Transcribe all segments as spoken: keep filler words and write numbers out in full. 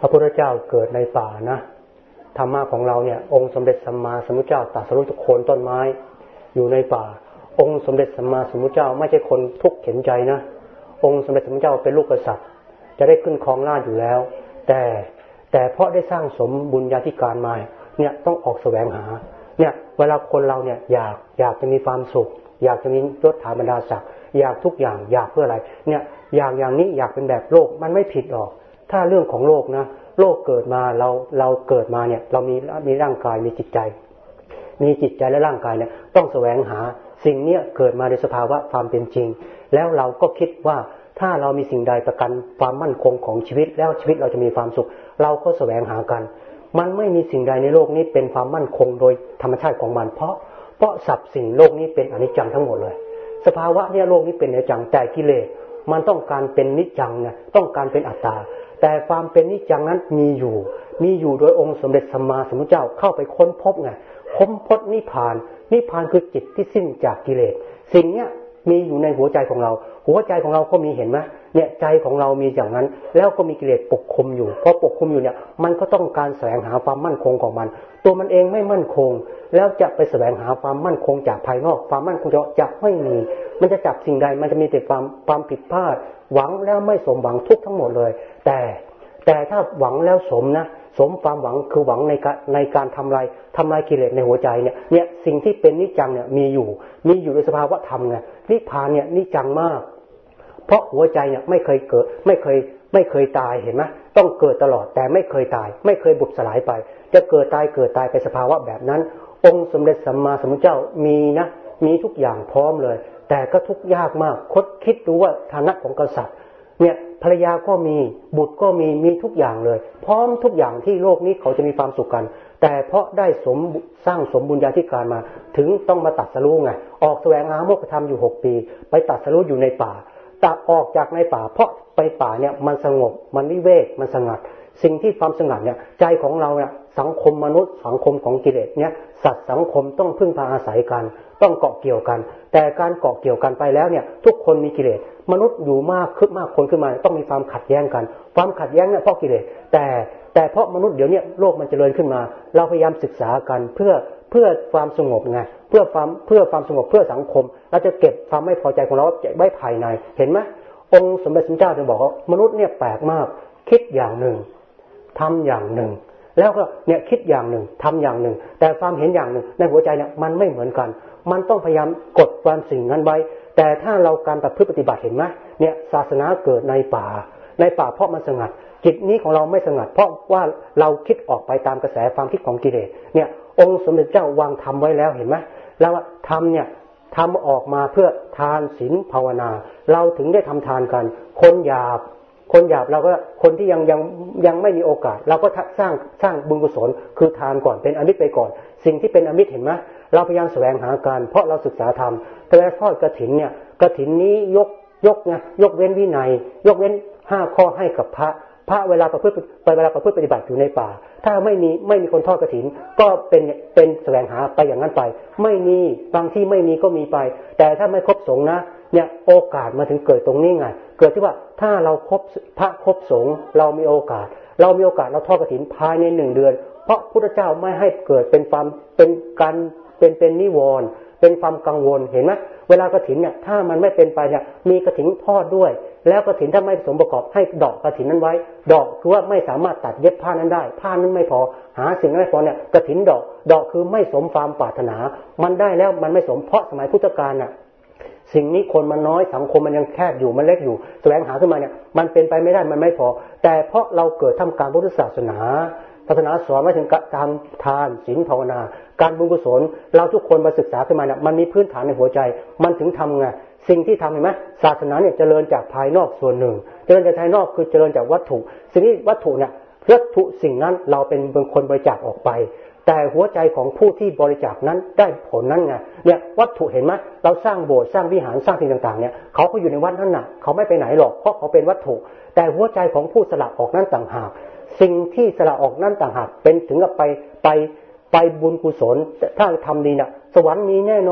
พระพุทธเจ้าเกิดในป่านะธรรมะของเราเนี่ยองค์สมเด็จสัมมาสัมพุทธเจ้าตรัสรู้ทุกโคนต้นไม้อยู่ในป่าองค์สมเด็จสัมมาสัมพุทธเจ้าไม่ใช่คนทุกข์เข็นใจนะองค์สมเด็จสัมมาสัมพุทธเจ้าเป็นลูกกษัตริย์จะได้ขึ้นครองราชย์อยู่แล้วแต่แต่เพราะได้สร้างสมบุญญาธิการมาเนี่ยต้องออกแสวงหาเนี่ยเวลาคนเราเนี่ยอยากอยากจะมีความสุขอยากจะมียศถาบรรดาศักดิ์อยากทุกอย่างอยากเพื่ออะไรเนี่ยอยากอย่างนี้อยากเป็นแบบโลกมันไม่ผิดหรอกถ้าเรื่องของโลกนะโลกเกิดมาเราเราเกิดมาเนี่ยเรามีมีร่างกายมีจิตใจมีจิตใจและร่างกายเนี่ยต้องแสวงหาสิ่งเนี้ยเกิดมาในสภาวะความเป็นจริงแล้วเราก็คิดว่าถ้าเรามีสิ่งใดประกันความมั่นคงของชีวิตแล้วชีวิตเราจะมีความสุขเราก็แสวงหากันมันไม่มีสิ่งใดในโลกนี้เป็นความมั่นคงโดยธรรมชาติของมันเพราะเพราะสรรพสิ่งโลกนี้เป็นอนิจจังทั้งหมดเลยสภาวะเนี่ยโลกนี้เป็นอนิจจังแต่กิเลสมันต้องการเป็นนิจจังเนี่ยต้องการเป็นอัตตาแต่ความเป็นนิจจังนั้นมีอยู่มีอยู่โดยองค์สมเด็จสัมมาสัมพุทธเจ้าเข้าไปค้นพบไงค้นพบนิพพานนิพพานคือจิตที่สิ้นจากกิเลสสิ่งเนี้ยมีอยู่ในหัวใจของเราหัวใจของเราก็มีเห็นไหมเนี่ยใจของเรามีอย่างนั้นแล้วก็มีกิเลสปกคลุมอยู่พอปกคลุมอยู่เนี่ยมันก็ต้องการแสวงหาความมั่นคงของมันตัวมันเองไม่มั่นคงแล้วจะไปแสวงหาความมั่นคงจากภายนอกความมั่นคงจะไม่มีมันจะจับสิ่งใดมันจะมีแต่ความความผิดพลาดหวังแล้วไม่สมหวังทุกทั้งหมดเลยแต่แต่ถ้าหวังแล้วสมนะสมความหวังคือหวังในการในการทำลายทำลายกิเลสในหัวใจเนี่ยเนี่ยสิ่งที่เป็นนิจจังเนี่ยมีอยู่มีอยู่ในสภาวะธรรมไงนิพพานเนี่ยนิจจังมากเพราะหัวใจเนี่ยไม่เคยเกิดไม่เคยไม่เคยตายเห็นไหมต้องเกิดตลอดแต่ไม่เคยตายไม่เคยบุบสลายไปจะเกิดตายเกิดตายไปสภาวะแบบนั้นองค์สมเด็จสัมมาสัมพุทธเจ้ามีนะมีทุกอย่างพร้อมเลยแต่ก็ทุกข์ยากมากคดคิดดูว่าฐานะของกษัตริย์เนี่ยภรรยาก็มีบุตรก็มีมีทุกอย่างเลยพร้อมทุกอย่างที่โลกนี้เขาจะมีความสุขกันแต่เพราะได้สมสร้างสมบุญญาธิการมาถึงต้องมาตัดสรู้ไงออกแสวงหาโมกขธรรมอยู่หกปีไปตัดสรู้อยู่ในป่าตัดออกจากในป่าเพราะไปป่าเนี่ยมันสงบมันวิเวกมันสงัดสิ่งที่ความสงัดเนี่ยใจของเราเนี่ยสังคมมนุษย์สังคมของกิเลสเนี่ยสัตว์สังคมต้องพึ่งพาอาศัยกันต้องเกาะเกี่ยวกันแต่การเกาะเกี่ยวกันไปแล้วเนี่ยทุกคนมีกิเลสมนุษย์อยู่มากขึ้นมากคนขึ้นมาต้องมีความขัดแย้งกันความขัดแย้งเนี่ยเพราะกิเลสแต่แต่เพราะมนุษย์เดี๋ยวนี้โลกมันเจริญขึ้นมาเราพยายามศึกษากันเพื่อเพื่อความสงบไงเพื่อความเพื่อความสงบเพื่อสังคมเราจะเก็บความไม่พอใจของเราไว้ภายในเห็นไหมองค์สมเด็จพระสัมมาสัมพุทธเจ้าจะบอกว่ามนุษย์เนี่ยแปลกมากคิดอย่างหนึ่งทำอย่างหนึ่งแล้วก็เนี่ยคิดอย่างหนึ่งทำอย่างหนึ่งแต่ความเห็นอย่างหนึ่งในหัวใจเนี่ยมันไม่เหมือนกันมันต้องพยายามกดความสิ่งนั้นไว้แต่ถ้าเราการประพฤติปฏิบัติเห็นไหมเนี่ยศาสนาเกิดในป่าในป่าเพราะมันสงัดจิตนี้ของเราไม่สงัดเพราะว่าเราคิดออกไปตามกระแสความคิดของกิเลสเนี่ยองค์สมเด็จเจ้าวางธรรมไว้แล้วเห็นไหมแล้วว่าธรรมเนี่ยทำออกมาเพื่อทานศีลภาวนาเราถึงได้ทำทานกันคนหยาบคนหยาบเราก็คนที่ยังยังยังไม่มีโอกาสเราก็สร้างสร้างบุญกุศลคือทานก่อนเป็นอมิตรไปก่อนสิ่งที่เป็นอมิตรเห็นไหมเราพยายามแสวงหาการเพราะเราศึกษาธรรมแต่ทอดกฐินเนี่ยกฐินนี้ยกยกไงยกเว้นวินัยยกเว้นห้าข้อให้กับพระพระเวลาประพฤติไปเวลาประพฤติปฏิบัติอยู่ในป่าถ้าไม่มีไม่มีคนทอดกฐินก็เป็นเป็นแสวงหาไปอย่างนั้นไปไม่มีบางที่ไม่มีก็มีไปแต่ถ้าไม่ครบสงฆ์นะเนี่ยโอกาสมาถึงเกิดตรงนี้ไงเกิดที่ว่าถ้าเราครบพระครบสงฆ์เรามีโอกาสเรามีโอกาสเราทอดกฐินภายในหนึ่งเดือนเพราะพุทธเจ้าไม่ให้เกิดเป็นความเป็นการเป็นเป็นนิวรณ์เป็นความกังวลเห็นไหมเวลากฐินเนี่ยถ้ามันไม่เป็นไปเนี่ยมีกฐินทอดด้วยแล้วกฐินถ้าไม่สมประกอบให้ดอกกฐินนั้นไว้ดอกคือว่าไม่สามารถตัดเย็บผ้านั้นได้ผ้านั้นไม่พอหาสิ่งนั้นไม่พอเนี่ยกฐินดอกดอกคือไม่สมความปรารถนามันได้แล้วมันไม่สมเพราะสมัยพุทธกาลน่ะสิ่งนี้คนมันน้อยสังคมมันยังแคบอยู่มันเล็กอยู่แสวงหาขึ้นมาเนี่ยมันเป็นไปไม่ได้มันไม่พอแต่เพราะเราเกิดทำการพุทธศาสนาศาสนาสอนไว้ถึงการทานศีลภาวนาการบุญกุศลเราทุกคนมาศึกษาขึ้นมาเนี่ยมันมีพื้นฐานในหัวใจมันถึงทำไงสิ่งที่ทำเห็นไหมศาสนาเนี่ยเจริญจากภายนอกส่วนหนึ่งเจริญจากภายนอกคือเจริญจากวัตถุสิ่งนี้วัตถุเนี่ยวัตถุสิ่งนั้นเราเป็นเป็นคนบริจาคออกไปแต่หัวใจของผู้ที่บริจาคนั้นได้ผลนั้นไงเนี่ยวัตถุเห็นไหมเราสร้างโบสถ์สร้างวิหารสร้างสิ่งต่างๆเนี่ยเขาก็อยู่ในวัดนั้นน่ะเขาไม่ไปไหนหรอกเพราะเขาเป็นวัตถุแต่หัวใจของผู้สละออกนั้นต่างหากสิ่งที่สละออกนั้นต่างหากเป็นถึงกับไปไปไปบุญกุศลถ้าทำดีเนี่ยสวรรค์มีแน่นอน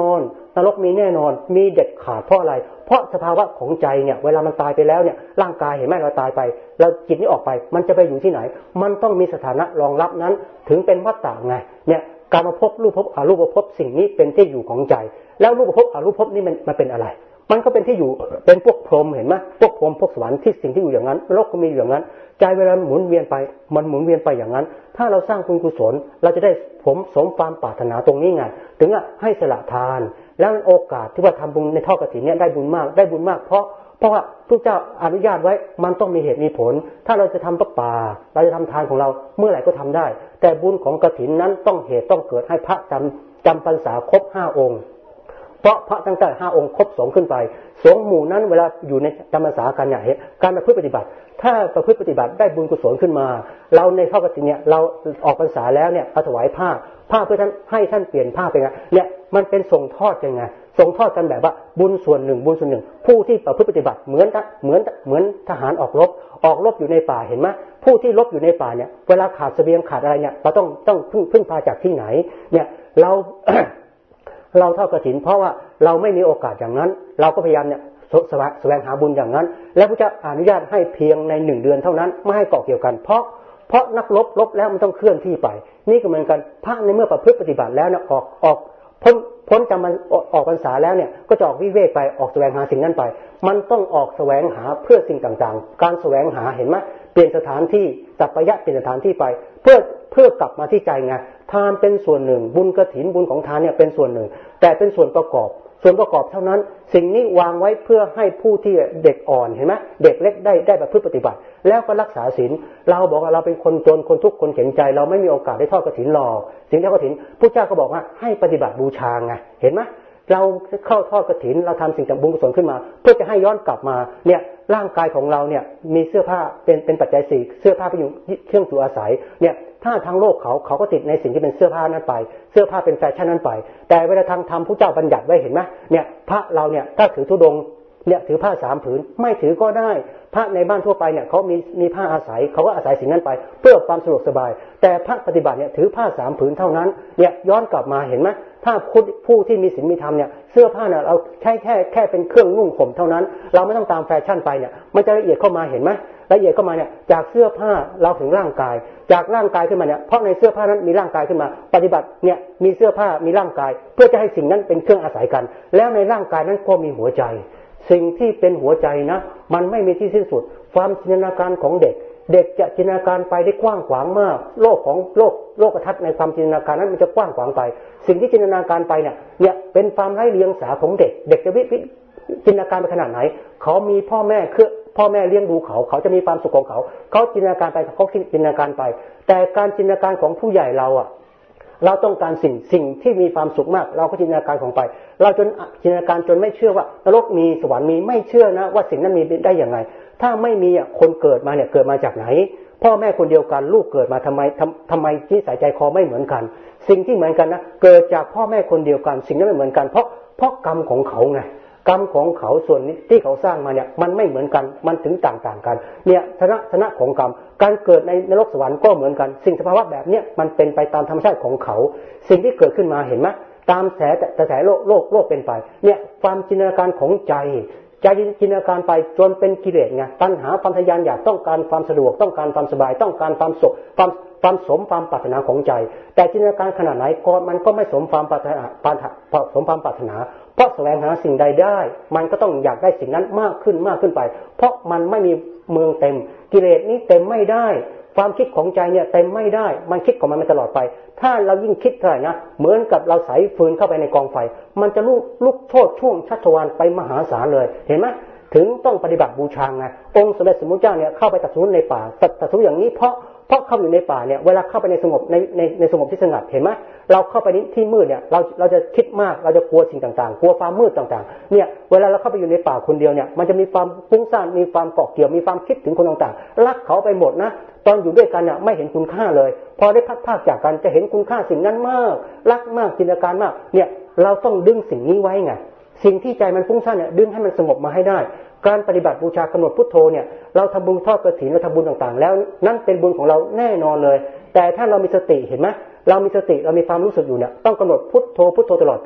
นรกมีแน่นอนมีเด็ดขาดเพราะอะไรเพราะสภาวะของใจเนี่ยเวลามันตายไปแล้วเนี่ยร่างกายเห็นไหมเราตายไปเราจิตนี้ออกไปมันจะไปอยู่ที่ไหนมันต้องมีสถานะรองรับนั้นถึงเป็นวัฏฏะไงเนี่ยการมาพบรูปพบอรูปพบสิ่งนี้เป็นที่อยู่ของใจแล้วรูปพบอรูปพบนี่มันมันเป็นอะไรมันก็เป็นที่อยู่เป็นพวกพรหมเห็นไหมพวกพรหมพวกสวรรค์ที่สิ่งที่อยู่อย่างนั้นโลกก็มีอย่างนั้นใจเวลาหมุนเวียนไปมันหมุนเวียนไปอย่างนั้นถ้าเราสร้างบุญกุศลเราจะได้ผมสมความปรารถนาตรงนี้ไงถึงอ่ะให้สละทานแล้วโอกาสที่ว่าทำบุญในทอดกฐินเนี่ยได้บุญมากได้บุญมากเพราะเพราะว่าพระเจ้าอนุญาตไว้มันต้องมีเหตุมีผลถ้าเราจะทำพระป่าเราจะทำทานของเราเมื่อไหร่ก็ทำได้แต่บุญของกฐินนั้นต้องเหตุต้องเกิดให้พระจำจำพรรษาครบห้าองค์เพราะพระตั้งแต่ห้าองค์ครบสองขึ้นไปสงฆ์หมู่นั้นเวลาอยู่ในจำพรรษากันเนี่ยการประพฤติปฏิบัติถ้าประพฤติปฏิบัติได้บุญกุศลขึ้นมาเราในทอดกฐินเนี่ยเราออกพรรษาแล้วเนี่ยเอาถวายผ้าผ้าเพื่อท่านให้ท่านเปลี่ยนผ้าเป็นไงเนี่ยมันเป็นส่งทอดยังไงส่งทอดกันแบบว่าบุญส่วนหนึ่งบุญส่วนหนึ่งผู้ที่ประพฤติปฏิบัติเหมือนเหมือนเหมือนทหารออกรบออกรบอยู่ในป่าเห็นไหมผู้ที่รบอยู่ในป่าเนี่ยเวลาขาดเสบียงขาดอะไรเนี่ยเราต้องต้องพึ่งพึ่งพาจากที่ไหนเนี่ยเรา เราทอดกฐินเพราะว่าเราไม่มีโอกาสอย่างนั้นเราก็พยายามเนี่ยแสวงหาบุญอย่างนั้นแล้วพระเจ้าอนุญาตให้เพียงในหนึ่งเดือนเท่านั้นไม่ให้เกาะเกี่ยวกันเพราะเพราะนักรบรบแล้วมันต้องเคลื่อนที่ไปนี่ก็เหมือนกันพระในเมื่อประพฤติปฏิบัติแล้วเนี่ยออกออกพ้นพ้นจำมันออกพรรษาแล้วเนี่ยก็จะออกวิเวกไปออกแสวงหาสิ่งนั้นไปมันต้องออกแสวงหาเพื่อสิ่งต่างๆการแสวงหาเห็นไหมเปลี่ยนสถานที่สัพพยะเปลี่ยนสถานที่ไปเพื่อเพื่อกลับมาที่ใจไงทานเป็นส่วนหนึ่งบุญกฐินบุญของทานเนี่ยเป็นส่วนหนึ่งแต่เป็นส่วนประกอบส่วนประกอบเท่านั้นสิ่งนี้วางไว้เพื่อให้ผู้ที่เด็กอ่อนเห็นไหมเด็กเล็กได้ได้ประพฤติปฏิบัติแล้วก็รักษาศีลเราบอกว่าเราเป็นคนจนคนทุกข์คนเข็ญใจเราไม่มีโอกาสได้ทอดกฐินหรอกสิ่งที่ทอดกฐินพระเจ้าก็บอกว่าให้ปฏิบัติบูชาไงเห็นไหมเราเข้าทอดกฐินเราทำสิ่งต่างบุญกุศลขึ้นมาเพื่อจะให้ย้อนกลับมาเนี่ยร่างกายของเราเนี่ยมีเสื้อผ้าเป็นเป็นปัจจัยสี่เสื้อผ้าเป็นอยู่เครื่องอยู่อาศัยเนี่ยถ้าทางโลกเขาเขาก็ติดในสิ่งที่เป็นเสื้อผ้านั้นไปเสื้อผ้าเป็นแฟชั่นนั้นไปแต่เวลาทางธรรมพระเจ้าบัญญัติไว้เห็นไหมเนี่ยพระเราเนี่ยถ้าถือธุดงค์เนี่ยถือผ้าสามผืนไม่ถือก็ได้พระในบ้านทั่วไปเนี่ยเขามีมีผ้าอาศัยเขาก็อาศัยสิ่งนั้นไปเพื่อความสะดวกสบายแต่พระปฏิบัติเนี่ยถือผ้าสามผืนเท่านั้นเนี่ยย้อนกลับมาเห็นไหมถ้าผู้ที่มีศีลมีธรรมเนี่ยเสื้อผ้าเนี่ยเราใช้แค่แค่เป็นเครื่องนุ่งห่มเท่านั้นเราไม่ต้องตามแฟชั่นไปเนี่ยมันจะละเอียดเข้ามาเห็นไหมละเอียดเข้ามาเนี่ยจากเสื้อผ้าเราถึงร่างกายจากร่างกายขึ้นมาเนี่ยเพราะในเสื้อผ้านั้นมีร่างกายขึ้นมาปฏิบัติเนี่ยมีเสื้อผ้ามีร่างกายเพื่อจะให้สิ่งนั้นเป็นเครื่องอาศัยกันแล้วในร่างกายนั้นก็มีหัวใจสิ่งที่เป็นหัวใจนะมันไม่มีที่สิ้นสุดความจินตนาการของเด็กเด็กจะจินตนาการไปได้กว้างขวางมากโลกของโลกโลกทัศน์ในความจินตนาการนั้นมันจะกว้างขวางไปสิ่งที่จินตนาการไปเนี่ยเนี่ยเป็นความไร้เดียงสาของเด็กเด็กจะวิจินตนาการไปขนาดไหนเขามีพ่อแม่คือพ่อแม่เลี้ยงดูเขาเขาจะมีความสุขของเขาเขาจินตนาการไปเขาจินตนาการไปแต่การจินตนาการของผู้ใหญ่เราอ่ะเราต้องการสิ่งสิ่งที่มีความสุขมากเราก็จินตนาการของไปเราจนจินตนาการจนไม่เชื่อว่านรกมีสวรรค์มีไม่เชื่อนะว่าสิ่งนั้นมีได้อย่างไรถ้าไม่มีอ่ะคนเกิดมาเนี่ยเกิดมาจากไหนพ่อแม่คนเดียวกันลูกเกิดมาทำไมทำทำไมนิสัยใจคอไม่เหมือนกันสิ่งที่เหมือนกันนะเกิดจากพ่อแม่คนเดียวกันสิ่งนั้นไม่เหมือนกันเพราะเพราะกรรมของเขาไงกรรมของเขาส่วนนี้ที่เขาสร้างมาเนี่ยมันไม่เหมือนกันมันถึงต่างๆกันเนี่ยธนะธนะของกรรมการเกิดในนรกสวรรค์ก็เหมือนกันสิ่งสภาวะแบบเนี้ยมันเป็นไปตามธรรมชาติของเขาสิ่งที่เกิดขึ้นมาเห็นไหมตามแสแต่แสโลกโลกโลกเป็นไปเนี่ยความจินตนาการของใจใจจินตนาการไปจนเป็นกิเลสไงตัณหาความทะยานอยากต้องการความสะดวกต้องการความสบายต้องการความสุขความความสมความปรารถนาของใจแต่จินตนาการขนาดไหนก็มันก็ไม่สมความปรารถนาสมความปรารถนาเพราะแสวงหาสิ่งใดได้มันก็ต้องอยากได้สิ่งนั้นมากขึ้นมากขึ้นไปเพราะมันไม่มีเมืองเต็มกิเลสนี้เต็มไม่ได้ความคิดของใจเนี่ยเต็มไม่ได้มันคิดของมันมาตลอดไปถ้าเรายิ่งคิดเท่าไหร่นะเหมือนกับเราใส่ฟืนเข้าไปในกองไฟมันจะลุกลุกโชติช่วงชัชวาลไปมหาศาลเลยเห็นไหมถึงต้องปฏิบัติบูชาไงองค์สมเด็จสมมุติเจ้าเนี่ยเข้าไปตรัสรู้ในป่าตรัสรู้อย่างนี้เพราะเพราะเข้าอยู่ในป่าเนี่ยเวลาเข้าไปในสงบในในในสงบที่สงัดเห็นไหมเราเข้าไปที่มืดเนี่ยเราเราจะคิดมากเราจะกลัวสิ่งต่างๆกลัวความมืดต่างๆเนี่ยเวลาเราเข้าไปอยู่ในป่าคนเดียวเนี่ยมันจะมีความฟุ้งซ่านมีความเกาะเกี่ยวมีความคิดถึงคนต่างๆรักเขาไปหมดนะตอนอยู่ด้วยกันเนี่ยไม่เห็นคุณค่าเลยพอได้พัดพากจากกันจะเห็นคุณค่าสิ่งนั้นมากรักมากจินตนาการมากเนี่ยเราต้องดึงสิ่งนี้ไว้ไงสิ่งที่ใจมันฟุ้งซ่านเนี่ยดึงให้มันสงบมาให้ได้การปฏิบัติบูชากำหนดพุทโธเนี่ยเราทำบุญทอดกฐินเราทำบุญต่างๆแล้วนั่นเป็นบุญของเราแน่นอนเลยแต่ถ้าเรามีสติเห็นไหมเรามีสติเรามีความรู้สึกอยู่เนี่ยต้องกำหนดพุทโธพุทโธตลอดไป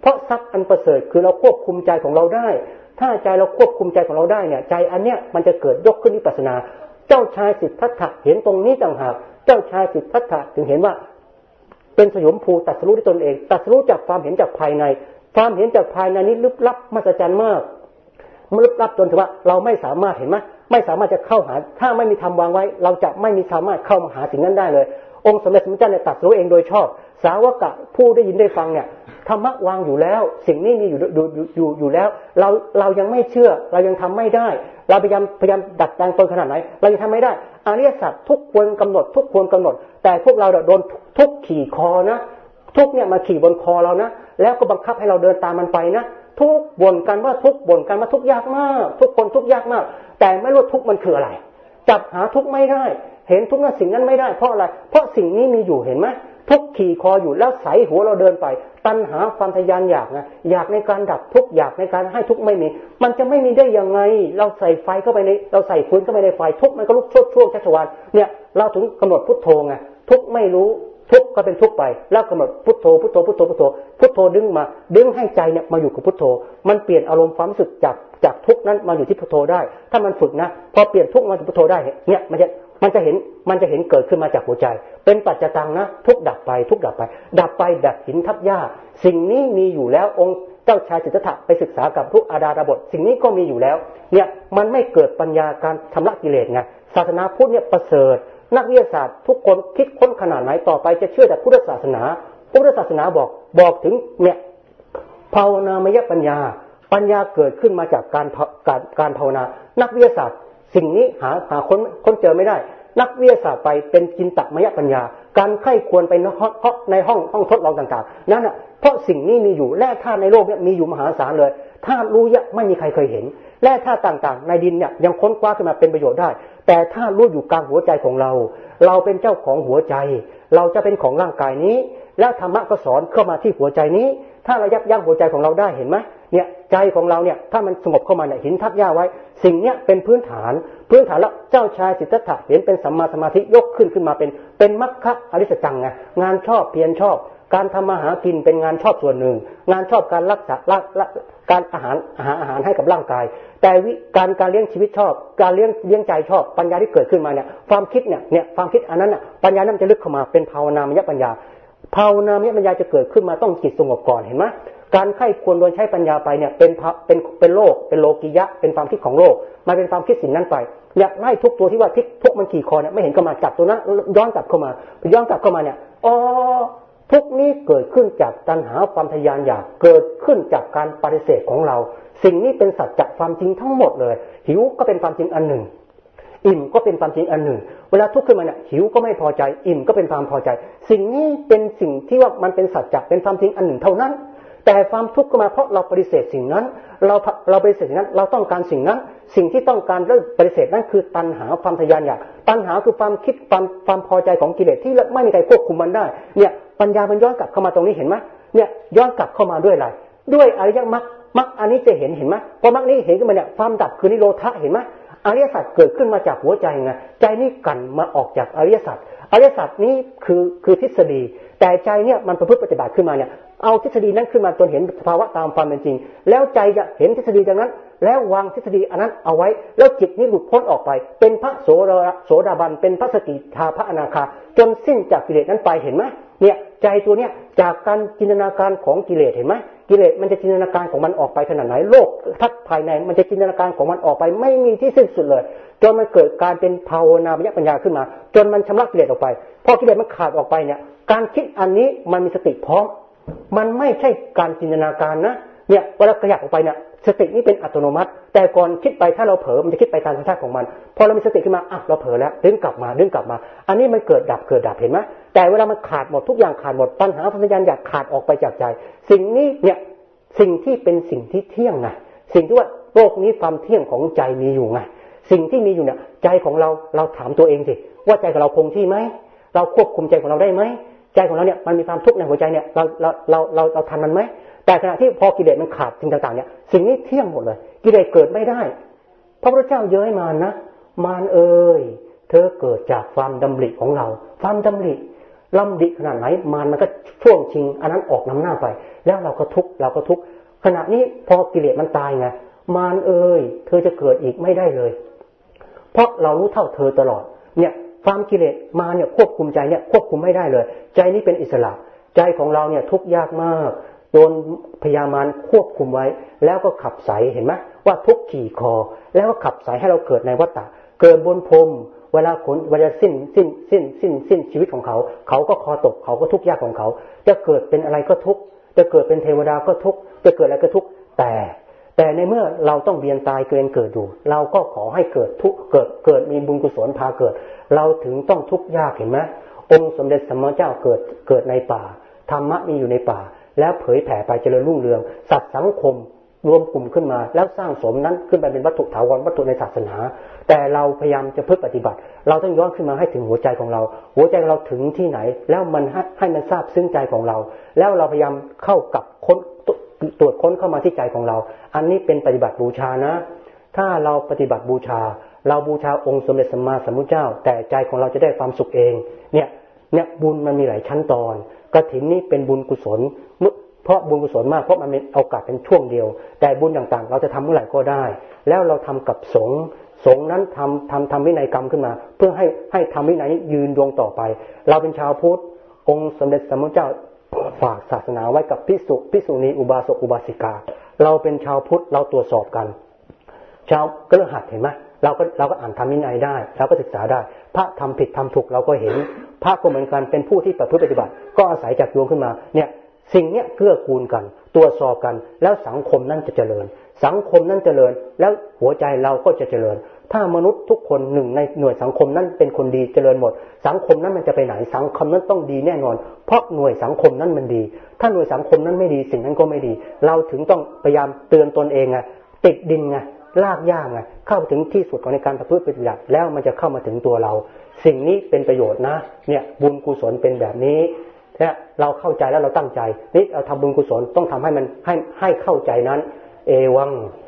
เพราะทรัพย์อันประเสริฐคือเราควบคุมใจของเราได้ถ้าใจเราควบคุมใจของเราได้เนี่ยใจอันเนี้ยมันจะเกิดยกขึ้นวิปัสสนาเจ้าชายสิทธัตถะเห็นตรงนี้ต่างหากเจ้าชายสิทธัตถะถึงเห็นว่าเป็นสยมภูตรัสรู้ด้วยตนเองตรัสรู้จากความเห็นจากภายในความเห็นจากภายในนี้ลึกลับมหัศจรรย์มากมันลึกลับจนถึงว่าเราไม่สามารถเห็นไหมไม่สามารถจะเข้าหาถ้าไม่มีธรรมวางไว้เราจะไม่มีสามารถเข้ามาหาสิ่งนั้นได้เลยองค์สมเด็จสมเด็จเจ้าเนี่ยตรัสรู้เองโดยชอบสาวกะผู้ได้ยินได้ฟังเนี่ยธรรมะวางอยู่แล้วสิ่งนี้มีอยู่อยู่อยู่อยู่แล้วเราเรายังไม่เชื่อเรายังทำไม่ได้เราพยายามพยายามดัดแปลงตนขนาดไหนเรายังทำไม่ได้อริยสัจทุกควรกำหนดทุกควรกำหนดแต่พวกเราโดนทุกขี่คอนะทุกเนี่ยมาขี่บนคอเรานะแล้วก็บังคับให้เราเดินตามมันไปนะทุกบ่นกันว่าทุกบ่นกันว่าทุกยากมากทุกคนทุกยากมากแต่ไม่รู้ทุกมันคืออะไรจับหาทุกไม่ได้เห็นทุกนั้นสิ่งนั้นไม่ได้เพราะอะไรเพราะสิ่งนี้มีอยู่เห็นไหมทุกขี่คออยู่แล้วใส่หัวเราเดินไปตัณหาความทะยานอยากนะอยากในการดับทุกอยากในการให้ทุกไม่มีมันจะไม่มีได้ยังไงเราใส่ไฟเข้าไปในเราใส่ฟืนเข้าไปในไฟทุกมันก็ลุกโชดช่วงชัชวาลเนี่ยเราถึงกำหนดพุทโธไงทุกไม่รู้ทุกก็เป็นทุกไปแล้วกำหนดพุทโธพุทโธพุทโธพุทโธพุทโธดึงมาดึงให้ใจเนี่ยมาอยู่กับพุทโธมันเปลี่ยนอารมณ์ความรู้สึกจากจากทุกนั้นมาอยู่ที่พุทโธได้ถ้ามันฝึกนะพอเปลี่ยนทุกมาเป็นพุทโธได้เนี่ยมันจะมันจะเห็นมันจะเห็นเกิดขึ้นมาจากหัวใจเป็นปัจจตังนะทุกดับไปทุกดับไปดับไปแบบหินทับหญ้าสิ่งนี้มีอยู่แล้วองค์เจ้าชายสิทธัตถะไปศึกษากับทุกอาดาดาบทสิ่งนี้ก็มีอยู่แล้วเนี่ยมันไม่เกิดปัญญาการชำระกิเลสไงศาสนาพุทธเนี่ยประเสริฐนักวิทยาศาสตร์ทุกคนคิดค้นขนาดไหนต่อไปจะเชื่อแต่พุทธศาสนาพุทธศาสนาบอกบอกถึงเนี่ยภาวนามยปัญญาปัญญาเกิดขึ้นมาจากการการการภาวนานักวิทยาศาสตร์สิ่งนี้หาหาค้นค้นเจอไม่ได้นักวิทยาศาสตร์ไปเป็นจินตมยปัญญาการไข้ควรไปในห้องในห้องห้องทดลองต่างๆนั่นน่ะเพราะสิ่งนี้มีอยู่แร่ธาตุในโลกเนี่ยมีอยู่มหาศาลเลยธาตุรู้ยะไม่มีใครเคยเห็นแร่ธาตุต่างๆในดินเนี่ยยังค้นคว้าขึ้นมาเป็นประโยชน์ได้แต่ถ้ารู้อยู่กลางหัวใจของเราเราเป็นเจ้าของหัวใจเราจะเป็นของร่างกายนี้แล้วธรรมะก็สอนเข้ามาที่หัวใจนี้ถ้าเรายับยั้งหัวใจของเราได้เห็นไหมเนี่ยใจของเราเนี่ยถ้ามันสงบเข้ามาเนี่ยหินทับหญ้าไว้สิ่งเนี้ยเป็นพื้นฐานพื้นฐานแล้วเจ้าชายสิทธัตถะเห็นเป็นสัมมาสมาธิยกขึ้นขึ้นมาเป็นเป็นมรรคอริยสัจจังไงงานชอบเพียรชอบการทำมาหากินเป็นงานชอบส่วนหนึ่งงานชอบการรักษาละการอาหารหาอาหารให้กับร่างกายแต่วิการการเลี้ยงชีวิตชอบการเลี้ยงเลี้ยงใจชอบปัญญาที่เกิดขึ้นมาเนี่ยความคิดเนี่ยเนี่ยความคิดอันนั้นน่ะปัญญานั้นจะลึกเข้ามาเป็นภาวนามยปัญญาภาวนามยปัญญาจะเกิดขึ้นมาต้องจิตสงบก่อนเห็นไหมการไข้ควรโดยใช้ปัญญาไปเนี่ยเป็นเป็นเป็นโลกเป็นโลกิยะเป็นความคิดของโลกมาเป็นความคิดสิ่งนั้นไปอยากไล่ทุกตัวที่ว่าทิศทุกมันขี่คอเนี่ยไม่เห็นเข้ามาจับตัวนั้นย้อนกลับเข้ามาย้อนกลับเข้ามาเนี่ยอ๋อทุกนี้เกิดขึ้นจากตัณหาความทะยานอยากเกิดขึ้นจากการปฏิเสธของเราสิ่งนี้เป็นสัจจะความจริงทั้งหมดเลยหิวก็เป็นความจริงอันหนึ่งอิ่มก็เป็นความจริงอันหนึ่งเวลาทุกข์ขึ้นมาเนี่ยหิวก็ไม่พอใจอิ่มก็เป็นความพอใจสิ่งนี้เป็นสิ่งที่ว่ามันเป็นสัจจะเป็นความจริงอันหนึ่งเท่านั้นแต่ความทุกข์ก็มาเพราะเราปฏิเสธสิ่งนั้นเราเราปฏิเสธสิ่งนั้นเราต้องการสิ่งนั้นสิ่งที่ต้องการเลิกปฏิเสธนั้นคือตัณหาความทะยานอยากตัณหาคือความคิดความความพอใจของกิเลสที่ไม่มีใครควบคุมมันได้เนี่ยปัญญามันย้อนกลับเข้ามาตรงนี้เห็นไหมเนี่ยย้อนกลับเข้ามาด้วยอะไรด้วยอริยมรรคมรรคอันนี้จะเห็นเห็นไหมพอมรรคนี้เห็นขึ้นมาเนี่ยความดับคือนิโรธะเห็นไหมอริยสัจเกิดขึ้นมาจากหัวใจไงใจนี่กันมาออกจากอริยสัจอริยสัจนี้คือคือทฤษฎีแต่ใจเนี่ยมันประพฤติปฏิบัติขึ้นมาเนี่ยเอาทฤษฎีนั้นขึ้นมาจนเห็นสภาวะตามความเป็นจริงแล้วใจจะเห็นทฤษฎีจากนั้นแล้ววางทฤษฎีอันนั้นเอาไว้แล้วจิตนี้หลุดพ้นออกไปเป็นพระโสดาโสดาบันเป็นพระสกิทาพระอนาคาจนสิ้นจากกิเลสนั้นไปเห็นไหมเนี่ยใจตัวเนี้ยจากการจินตนาการของกิเลสเห็นไหมกิเลสมันจะจินตนาการของมันออกไปขนาดไหนโลกทัศน์ภายในมันจะจินตนาการของมันออกไปไม่มีที่สิ้นสุดเลยจนมันเกิดการเป็นภาวนามยปัญญาขึ้นมาจนมันชำระกิเลสออกไปพอกิเลสมันขาดออกไปเนี่ยการคิดอันนี้มันมีสติพร้อมมันไม่ใช่การจินตนาการนะเนี่ยเวลาขยับออกไปเนี่ยสตินี่เป็นอัตโนมัติแต่ก่อนคิดไปถ้าเราเผลอมันจะคิดไปตามธรรมชาติของมันพอเรามีสติขึ้นมาอ่ะเราเผลอแล้วดึงกลับมาดึงกลับมาอันนี้มันเกิดดับเกิดดับเห็นไหมแต่เวลามันขาดหมดทุกอย่างขาดหมดตัณหาความทะยานอยากขาดออกไปจากใจสิ่งนี้เนี่ยสิ่งที่เป็นสิ่งที่เที่ยงไงสิ่งที่ว่าโลกนี้ความเที่ยงของใจมีอยู่ไงสิ่งที่มีอยู่เนี่ยใจของเราเราถามตัวเองสิว่าใจของเราคงที่ไหมเราควบคุมใจของเราได้ไหมใจของเราเนี่ยมันมีความทุกข์ในหัวใจเนี่ยเราเราเราเราเราทันมันไหมแต่ขณะที่พอกิเลสมันขาดสิ่งต่างๆเนี่ยสิ่งนี้เที่ยงหมดเลยกิเลสเกิดไม่ได้พระพุทธเจ้าเย้ยมารนะมารเอ่ยเธอเกิดจากความดำริของเราความดำริล่ำดิขนาดไหนมารมันก็ช่วงชิงอันนั้นออกนำหน้าไปแล้วเราก็ทุกข์เราก็ทุกข์ขณะนี้พอกิเลสมันตายไงมารเอ่ยเธอจะเกิดอีกไม่ได้เลยเพราะเรารู้เท่าเธอตลอดเนี่ยความกิเลสมาเนี่ยควบคุมใจเนี่ยควบคุมไม่ได้เลยใจนี้เป็นอิสระใจของเราเนี่ยทุกข์ยากมากโดนพยามารควบคุมไว้แล้วก็ขับไสเห็นไหมว่าทุกข์ขี่คอแล้วก็ขับไสให้เราเกิดในวัฏฏะเกิดบนพรมเวลาขนเวลาสิ้นสิ้นสิ้นสิ้นสิ้นชีวิตของเขาเขาก็คอตกเขาก็ทุกข์ยากของเขาจะเกิดเป็นอะไรก็ทุกข์จะเกิดเป็นเทวดาก็ทุกข์จะเกิดอะไรก็ทุกข์แต่แต่ในเมื่อเราต้องเวียนตายเกินเกิดอยู่เราก็ขอให้เกิดทุกเกิดเกิดมีบุญกุศลพาเกิดเราถึงต้องทุกข์ยากเห็นไหมองค์สมเด็จสัมมาเจ้าเกิดเกิดในป่าธรรมะมีอยู่ในป่าแล้วเผยแผ่ไปเจริญรุ่งเรืองสัตว์สังคมรวมกลุ่มขึ้นมาแล้วสร้างสมนั้นขึ้นไปเป็นวัตถุถาวรวัตถุในศาสนาแต่เราพยายามจะพึ่งปฏิบัติเราต้องย้อนขึ้นมาให้ถึงหัวใจของเราหัวใจเราถึงที่ไหนแล้วมันให้ให้มันทราบซึ้งใจของเราแล้วเราพยายามเข้ากับค้นตรวจค้นเข้ามาที่ใจของเราอันนี้เป็นปฏิบัติบูชานะถ้าเราปฏิบัติบูชาเราบูชาองค์สมเด็จสัมมาสัมพุทธเจ้าแต่ใจของเราจะได้ความสุขเองเนี่ยเนี่ยบุญมันมีหลายชั้นตอนกฐินนี้เป็นบุญกุศลเพราะบุญกุศลมากเพราะมันเป็นโอกาสเป็นช่วงเดียวแต่บุญต่างๆเราจะทำเมื่อไหร่ก็ได้แล้วเราทำกับสงฆ์สงฆ์นั้นทำทำทำวินัยกรรมขึ้นมาเพื่อให้ให้ทำวินัยยืนดวงต่อไปเราเป็นชาวพุทธองค์สมเด็จสัมมาสัมพุทธเจ้าฝากศาสนาไว้กับภิกษุภิกษุณีอุบาสกอุบาสิกาเราเป็นชาวพุทธเราตรวจสอบกันชาวกฤหัสถ์เห็นไหมเราก็เราก็อ่านธรรมวินัยได้เราก็ศึกษาได้พระทำผิดทำถูกเราก็เห็นพระก็เหมือนกันเป็นผู้ที่ประพฤติปฏิบัติก็อาศัยจากโยมขึ้นมาเนี่ยสิ่งเนี้ยเกื้อกูลกันตรวจสอบกันแล้วสังคมนั้นจะเจริญสังคมนั้นเจริญแล้วหัวใจเราก็จะเจริญถ้ามนุษย์ทุกคนหนึ่งในหน่วยสังคมนั้นเป็นคนดีเจริญหมดสังคมนั้นมันจะไปไหนสังคมนั้นต้องดีแน่นอนเพราะหน่วยสังคมนั้นมันดีถ้าหน่วยสังคมนั้นไม่ดีสิ่งนั้นก็ไม่ดีเราถึงต้องพยายามเตือนตนเองไงติดดินไงลากย่างไงเข้าถึงที่สุดของในการประพฤติปฏิบัติแล้วมันจะเข้ามาถึงตัวเราสิ่งนี้เป็นประโยชน์นะเนี่ยบุญกุศลเป็นแบบนี้ถ้าเราเข้าใจแล้วเราตั้งใจนี่เราทำบุญกุศลต้องทำให้มันให้ให้เข้าใจนั้นเอวัง